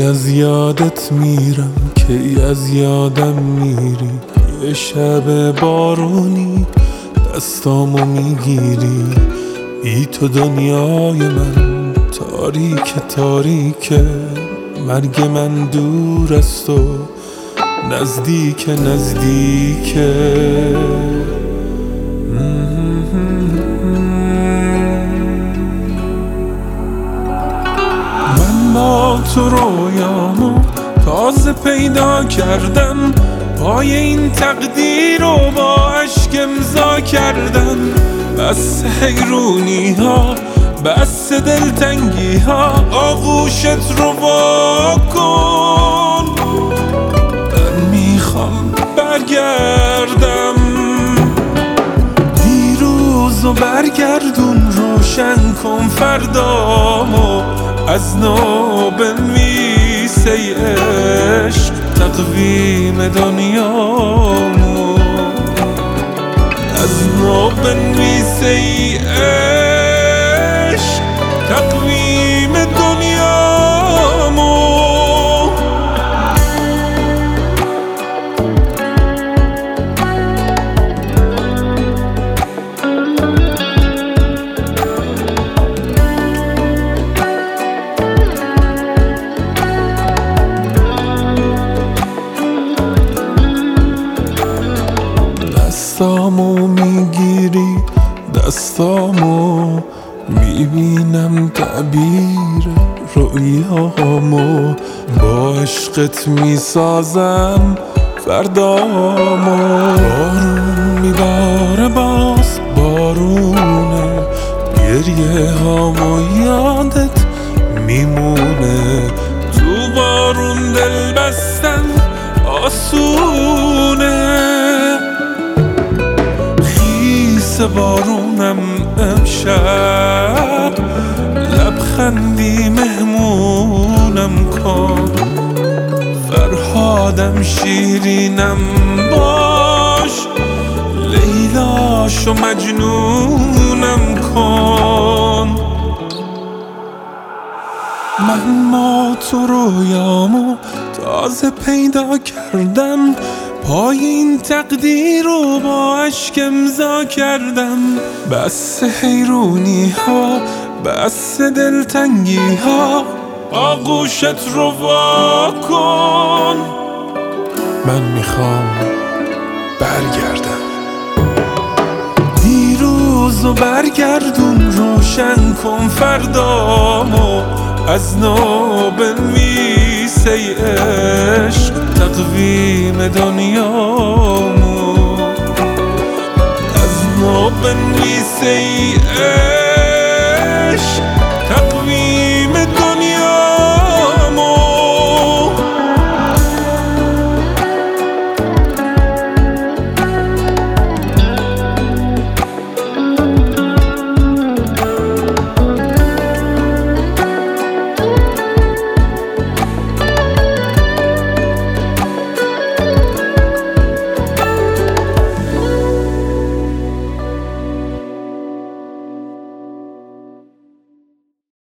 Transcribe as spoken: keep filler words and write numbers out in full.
از یادت میرم، کی از یادم میری. یه شب بارونی دستامو میگیری، بی تو دنیای من تاریک تاریکه. مرگ من دور است و نزدیک نزدیکه. من با تو رویامو تازه پیدا کردم، پای این تقدیر رو با عشق امضا کردم. بس حیرونی ها، بس دلتنگی ها، آغوشت رو وا کن. من میخوام برگردم، دیروز و برگردون، روشن کن فردامو. از نو بنویس ای عشق تقویم دنیامو. از نو بنویس ای عشق تقویم دنیامو. دستامو میگیری، دستامو میبینم تعبیر رؤیامو. با عشقت میسازم فردامو. بارون میباره باز بارونه، گریه هامو یادت میمونه. تو بارون دل بستن آسونه، بارونم امشب لبخندی مهمونم کن. فرهادم شیرینم باش، لیلاش و مجنونم کن. من ما تو رویامو تازه پیدا کردم، پای این تقدیر رو با عشق امضا کردم. بس حیرونی ها، بس دلتنگی ها، آغوشت رو وا کن. من میخوام برگردم، دیروز و برگردون، روشن کن فردامو. از نو بنویس ای عشق تقویم دنیامو. از نو بنویس ای